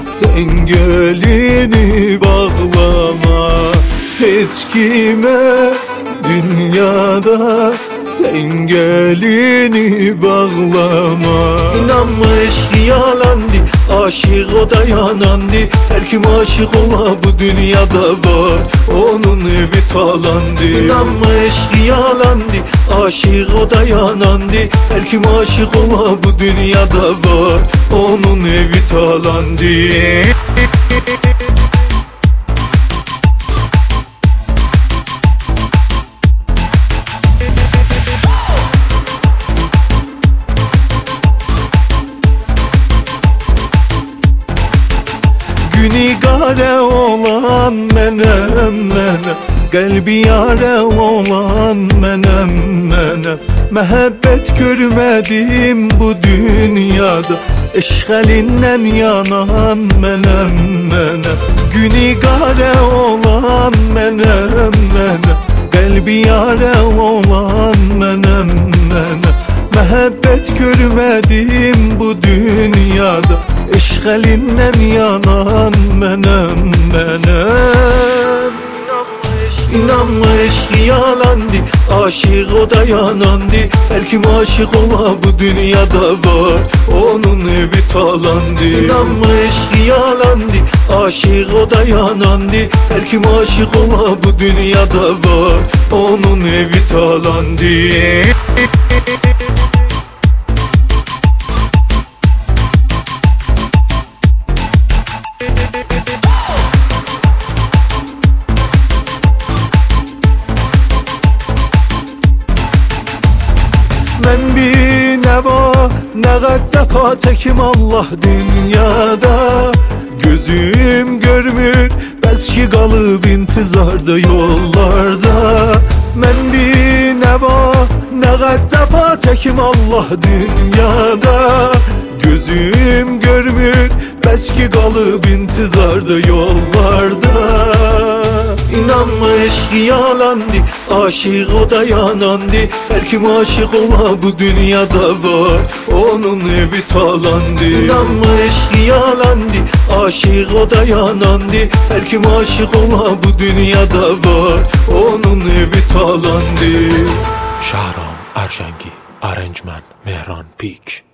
sen gelini bağlama. Hiç kime dünyada sen gelini bağlama. İnanmış yalandı, aşık o da yanandı. Her kim aşık ola bu dünyada var, onun evi talandı. İnanmış yalandı, aşık o da yanandı. Her kim aşık ola bu dünyada var, onun evi talandı. Günigare olan menem, kalbi yare olan menem. Mehabbet görmedim bu dünyada, eşk elinden yanan menem. Günigare olan menem, kalbi yare olan menem. Mehabbet görmedim bu dünyada, eşk elinden yanan menem. İnanmış yalandı, aşık o da yanandı. Her kim aşık ola bu dünyada var, onun evi talandı. İnanmış yalandı, aşık o da yanandı. Her kim aşık ola bu dünyada var, onun evi talandı. Ben bir neva, ne kadar cefa çekim Allah dünyada. Gözüm görmür, bəs ki qalıb intizarda yollarda. Ben bir neva, ne kadar cefa çekim Allah dünyada. Gözüm görmür, bəs ki qalıb intizarda yollarda. İnanmış yalandı, aşık o da yanandı. Her kim aşık ola bu dünyada var, onun evi talandı. İnanmış yalandı, aşık o da yanandı. Her kim aşık ola bu dünyada var, onun evi talandı. Shahram Arshangi, Arrangement Mehran Peak.